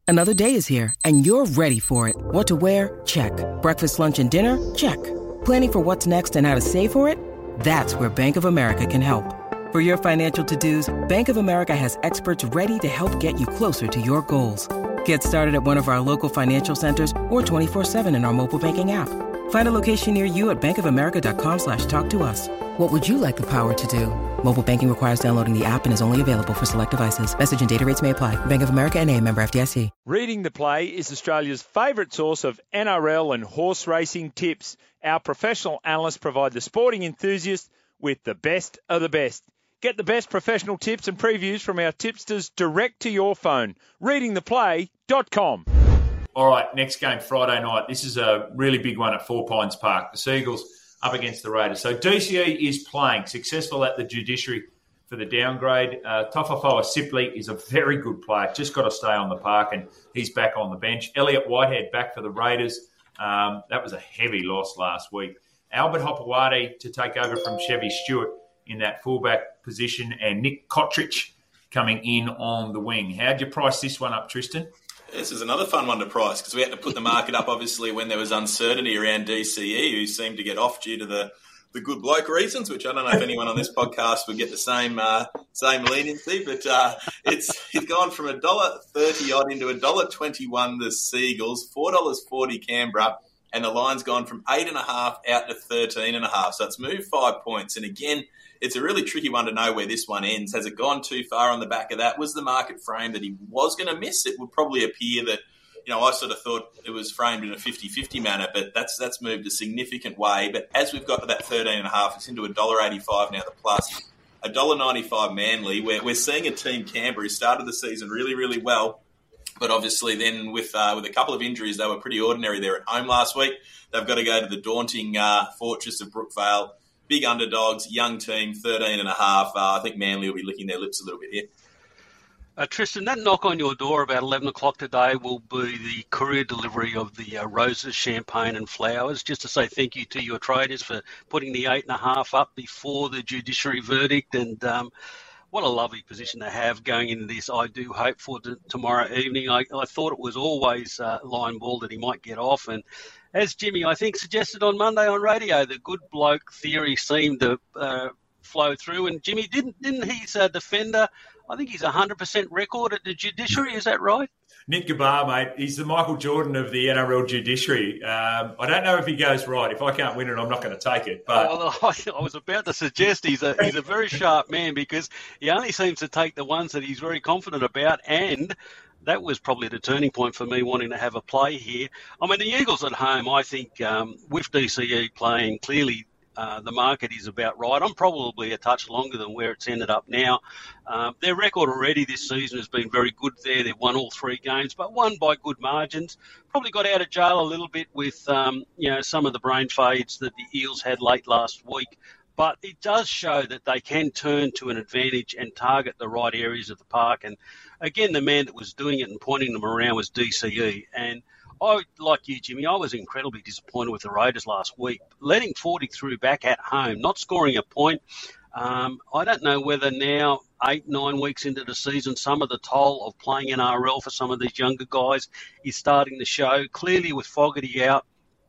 Another day is here, and you're ready for it. What to wear? Check. Breakfast, lunch, and dinner? Check. Planning for what's next and how to save for it? That's where Bank of America can help. For your financial to-dos, Bank of America has experts ready to help get you closer to your goals. Get started at one of our local financial centers or 24/7 in our mobile banking app. Find a location near you at bankofamerica.com/talktous. What would you like the power to do? Mobile banking requires downloading the app and is only available for select devices. Message and data rates may apply. Bank of America N.A., member FDIC. Reading the Play is Australia's favourite source of NRL and horse racing tips. Our professional analysts provide the sporting enthusiast with the best of the best. Get the best professional tips and previews from our tipsters direct to your phone. Readingtheplay.com. All right, next game Friday night. This is a really big one at Four Pines Park. The Seagulls up against the Raiders. So DCE is playing, successful at the judiciary for the downgrade. Tofafoa Sipley is a very good player. Just got to stay on the park, and he's back on the bench. Elliot Whitehead back for the Raiders. That was a heavy loss last week. Albert Hopewadi to take over from Chevy Stewart in that fullback position, and Nick Kotrich coming in on the wing. How'd you price this one up, Tristan? This is another fun one to price because we had to put the market up, obviously, when there was uncertainty around DCE, who seemed to get off due to the good bloke reasons, which I don't know if anyone on this podcast would get the same leniency, but it's gone from $1.30 odd into $1.21 the Seagulls, $4.40 Canberra, and the line's gone from 8.5 out to 13.5. So it's moved 5 points. And again, it's a really tricky one to know where this one ends. Has it gone too far on the back of that? Was the market framed that he was going to miss? It would probably appear that, I sort of thought it was framed in a 50-50 manner, but that's moved a significant way. But as we've got to that 13.5, it's into $1.85 now, the plus. $1.95 Manly. We're seeing a team, Canberra, who started the season really, really well. But obviously then with a couple of injuries, they were pretty ordinary there at home last week. They've got to go to the daunting fortress of Brookvale. Big underdogs, young team, 13.5. I think Manly will be licking their lips a little bit here. Tristan, that knock on your door about 11 o'clock today will be the courier delivery of the roses, champagne and flowers, just to say thank you to your traders for putting the 8.5 up before the judiciary verdict. And what a lovely position to have going into this. I do hope for tomorrow evening. I thought it was always line ball that he might get off. And as Jimmy, I think, suggested on Monday on radio, the good bloke theory seemed to flow through. And Jimmy, didn't his defender, I think he's 100% record at the judiciary, is that right? Nick Gabar, mate, he's the Michael Jordan of the NRL judiciary. I don't know if he goes right. If I can't win it, I'm not going to take it. But I was about to suggest he's a very sharp man because he only seems to take the ones that he's very confident about, and that was probably the turning point for me wanting to have a play here. I mean, the Eagles at home, I think with DCE playing, clearly the market is about right. I'm probably a touch longer than where it's ended up now. Their record already this season has been very good there. They've won all 3 games, but won by good margins. Probably got out of jail a little bit with some of the brain fades that the Eels had late last week. But it does show that they can turn to an advantage and target the right areas of the park. And again, the man that was doing it and pointing them around was DCE. And I, like you, Jimmy, I was incredibly disappointed with the Raiders last week. Letting 40 through back at home, not scoring a point. I don't know whether now, 8-9 weeks into the season, some of the toll of playing NRL for some of these younger guys is starting to show. Clearly with Fogarty out,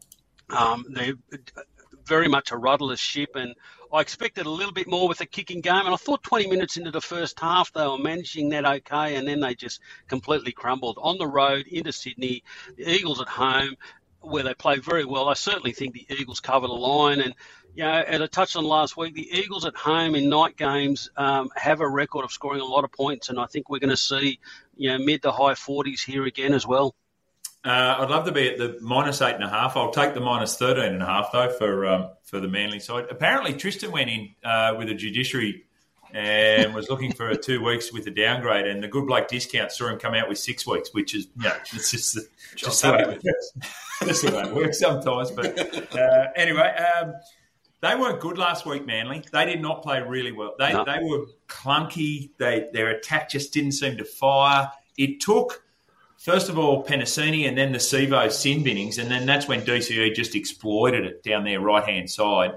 they're very much a rudderless ship, and I expected a little bit more with the kicking game, and I thought 20 minutes into the first half they were managing that okay, and then they just completely crumbled. On the road into Sydney, the Eagles at home, where they play very well. I certainly think the Eagles cover the line, and as I touched on last week, the Eagles at home in night games have a record of scoring a lot of points, and I think we're going to see mid to high 40s here again as well. I'd love to be at the minus 8.5. I'll take the minus 13.5 though for the Manly side. Apparently, Tristan went in with a judiciary and was looking for 2 weeks with a downgrade, and the good bloke discount saw him come out with 6 weeks, which is it's just the way it works. That's the way it works sometimes. But anyway, they weren't good last week, Manly. They did not play really well. They were clunky. Their attack just didn't seem to fire. It took, first of all, Penasini and then the Sevo sin binnings, and then that's when DCE just exploited it down their right-hand side.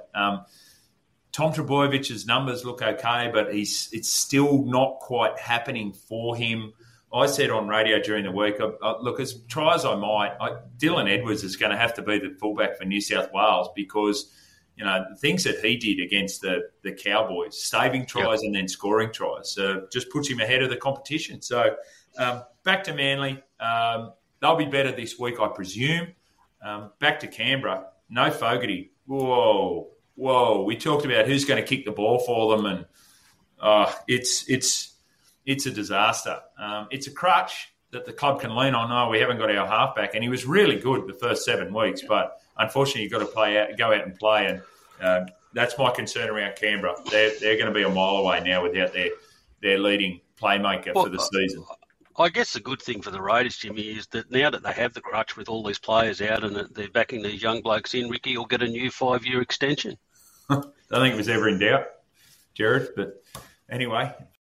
Tom Trebojevich's numbers look okay, but it's still not quite happening for him. I said on radio during the week, look, as try as I might, Dylan Edwards is going to have to be the fullback for New South Wales because, the things that he did against the Cowboys, saving tries and then scoring tries, just puts him ahead of the competition. So back to Manly. They'll be better this week, I presume. Back to Canberra. No Fogarty. Whoa. We talked about who's going to kick the ball for them, and it's a disaster. It's a crutch that the club can lean on. Oh, we haven't got our halfback, and he was really good the first 7 weeks, but unfortunately, you've got to go out and play, and that's my concern around Canberra. They're going to be a mile away now without their leading playmaker for the season. I guess the good thing for the Raiders, Jimmy, is that now that they have the crutch with all these players out and they're backing these young blokes in, Ricky will get a new 5-year extension. I don't think it was ever in doubt, Jared, but anyway.